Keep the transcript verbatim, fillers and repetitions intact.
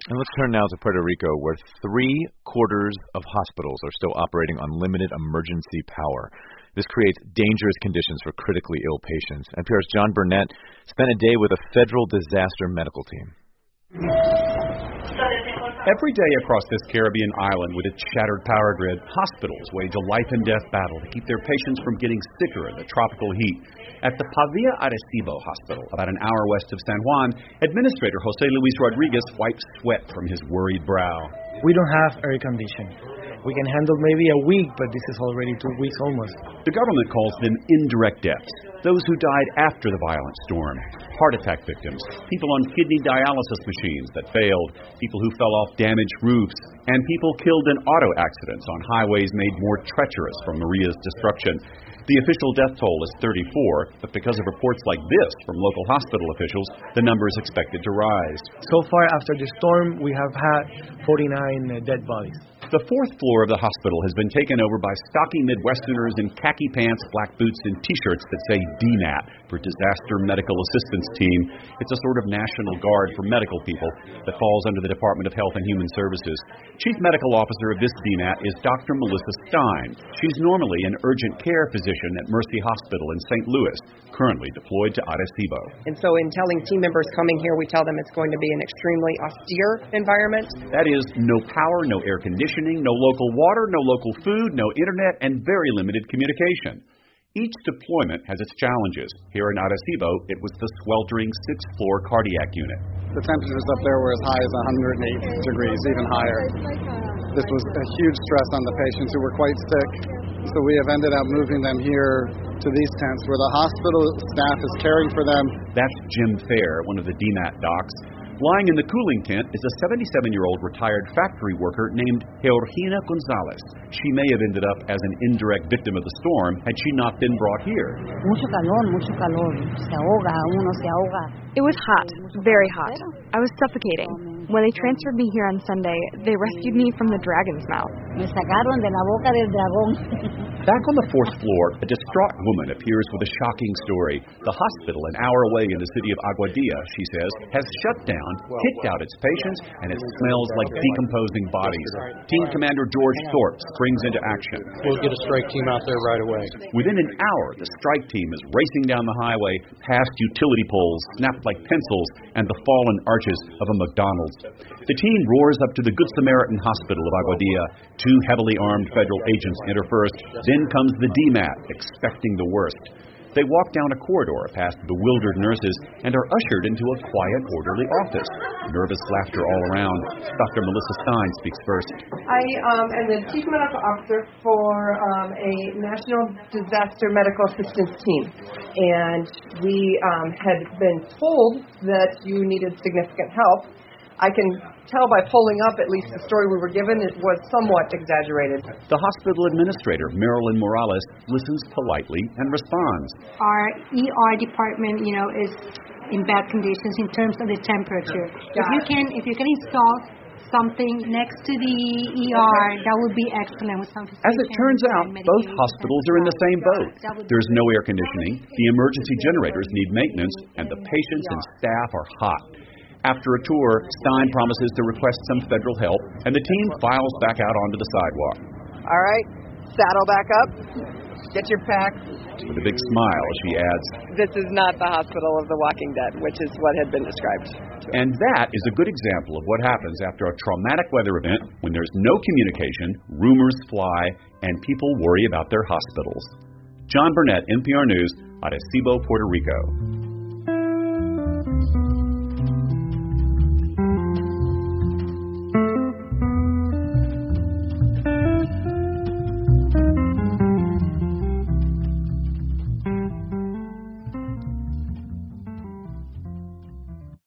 And let's turn now to Puerto Rico, where three quarters of hospitals are still operating on limited emergency power. This creates dangerous conditions for critically ill patients. N P R's John Burnett spent a day with a federal disaster medical team. Every day across this Caribbean island with its shattered power grid, hospitals wage a life-and-death battle to keep their patients from getting sicker in the tropical heat. At the Pavia Arecibo Hospital, about an hour west of San Juan, Administrator Jose Luis Rodriguez wipes sweat from his worried brow. We don't have air conditioning. We can handle maybe a week, but this is already two weeks almost. The government calls them indirect deaths, those who died after the violent storm. Heart attack victims, people on kidney dialysis machines that failed, people who fell off damaged roofs, and people killed in auto accidents on highways made more treacherous from Maria's destruction. The official death toll is thirty-four, but because of reports like this from local hospital officials, the number is expected to rise. So far after the storm, we have had forty-nine dead bodies. The fourth floor of the hospital has been taken over by stocky Midwesterners in khaki pants, black boots, and T-shirts that say D MAT for Disaster Medical Assistance Team. It's a sort of national guard for medical people that falls under the Department of Health and Human Services. Chief Medical Officer of this D MAT is Doctor Melissa Stein. She's normally an urgent care physician at Mercy Hospital in Saint Louis, currently deployed to Arecibo. And so in telling team members coming here, we tell them it's going to be an extremely austere environment. That is, no power, no air conditioning, no local water, no local food, no internet, and very limited communication. Each deployment has its challenges. Here in Arecibo, it was the sweltering sixth floor cardiac unit. The temperatures up there were as high as one hundred eight degrees, even higher. This was a huge stress on the patients who were quite sick, so we have ended up moving them here to these tents where the hospital staff is caring for them. That's Jim Fair, one of the D MAT docs. Lying in the cooling tent is a seventy-seven-year-old retired factory worker named Georgina Gonzalez. She may have ended up as an indirect victim of the storm had she not been brought here. Mucho calor, mucho calor. Se ahoga, uno se ahoga. It was hot, very hot. I was suffocating. When they transferred me here on Sunday, they rescued me from the dragon's mouth. Me sacaron de la boca del dragón. Back on the fourth floor, a distraught woman appears with a shocking story. The hospital, an hour away in the city of Aguadilla, she says, has shut down, kicked out its patients, and it smells like decomposing bodies. Team Commander George Thorpe springs into action. We'll get a strike team out there right away. Within an hour, the strike team is racing down the highway past utility poles snapped like pencils and the fallen arches of a McDonald's. The team roars up to the Good Samaritan Hospital of Aguadilla. Two heavily armed federal agents enter first. Then comes the D MAT, expecting the worst. They walk down a corridor past bewildered nurses and are ushered into a quiet, orderly office. Nervous laughter all around. Doctor Melissa Stein speaks first. I um, am the Chief Medical Officer for um, a National Disaster Medical Assistance Team. And we um, had been told that you needed significant help. I can tell by pulling up, at least the story we were given, it was somewhat exaggerated. The hospital administrator, Marilyn Morales, listens politely and responds. Our E R department, you know, is in bad conditions in terms of the temperature. If you can, if you can install something next to the E R, that would be excellent. With some As it turns out, both hospitals are in the same boat. There's no air conditioning, the emergency generators need maintenance, and the patients and staff are hot. After a tour, Stein promises to request some federal help, and the team files back out onto the sidewalk. All right, saddle back up, get your pack. With a big smile, she adds, This is not the hospital of the Walking Dead, which is what had been described. And that is a good example of what happens after a traumatic weather event when there's no communication, rumors fly, and people worry about their hospitals. John Burnett, N P R News, Arecibo, Puerto Rico.